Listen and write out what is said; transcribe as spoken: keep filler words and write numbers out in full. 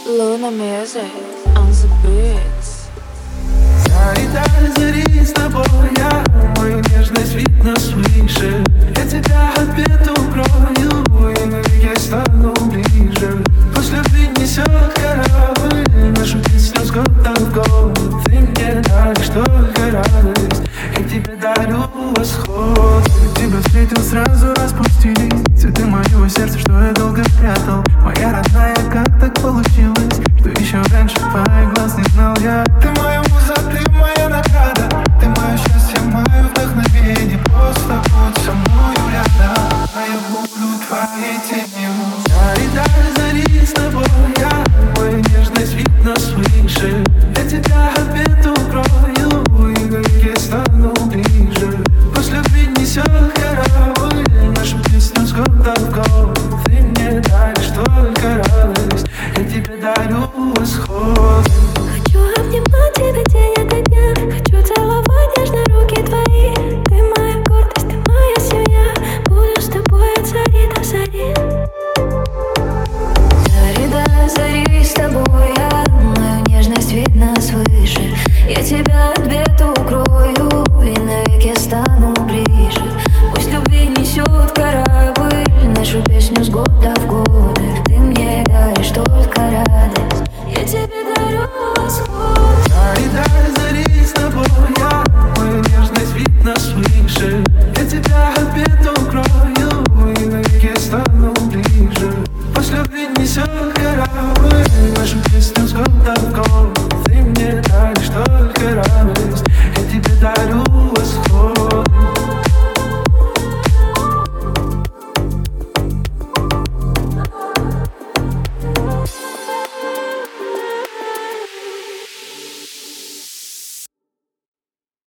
Luna music on the beats. Зарядай, зари с тобой я, мою нежность видно свыше. Я тебя ответ укрою, и навеки стану ближе. Пусть любви несет корабль, нашу песню с года в год. Ты мне даришь только радость, я тебе дарю восход. Тебя встретил, сразу распустили цветы моего сердца, что я долго прятал. Моя родная, как так получилось, что еще раньше твоих глаз не знал я. Ты моя муза, ты моя награда, ты мое счастье, мое вдохновение. Просто будь со мною рядом, а я буду твоей тенью. Зарядай, зари с тобой я, мою нежность видно свыше. Я тебя ответ укрою, и навеки стану ближе. Пусть любви несет корабль, нашу песню с года в год. Ты мне даришь только радость, я тебе дарю восход. Хочу обнимать тебя день ото дня, хочу целовать нежно руки твои. Ты моя гордость, ты моя семья, буду с тобой от зари до зари. Зари до зари с тобой я, мою нежность видно свыше. Я тебя от бед укрою, и навеки стану ближе. Пусть любви несет корабль, нашу песню с года в год. Ты мне даришь только радость, я тебе дарю восход. Зарядай, зари с тобой я, мою нежность видно свыше. Я тебя ответ укрою, и навеки стану ближе. Пусть любви несет корабль, нашу песню с года в год. Ты мне даришь только радость, я тебе дарю